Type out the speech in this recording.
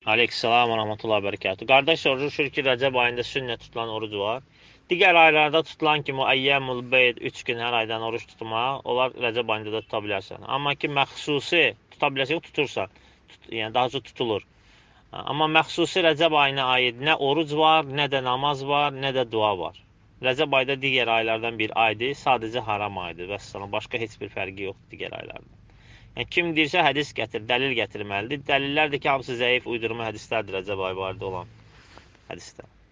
Aleykümselam və rahmetullah bərəkətuhu. Qardaş soruşur ki, Rəcəb ayında sünnə tutulan oruc var. Digər aylarda tutulan kimi əyyəmul beyd 3 gün hər aydan oruç tutmaq, onlar Rəcəb ayında da tuta bilərsən. Amma ki, məxsusi tuta bilərsən, tutursan. Yəni daha çox tutulur. Amma məxsusi Rəcəb ayına aid nə oruc var, nə də namaz var, nə də dua var. Rəcəb ayda digər aylardan bir aydır, sadəcə haram aydır. Vəssalam, başqa heç bir fərqi yoxdur digər aylardan. Yəni, kim deyirsə hədis gətir, dəlil gətirməlidir. Dəlillər də ki, hamısı zəif uydurma hədislərdir Rəcəb ayı barədə olan hədislər.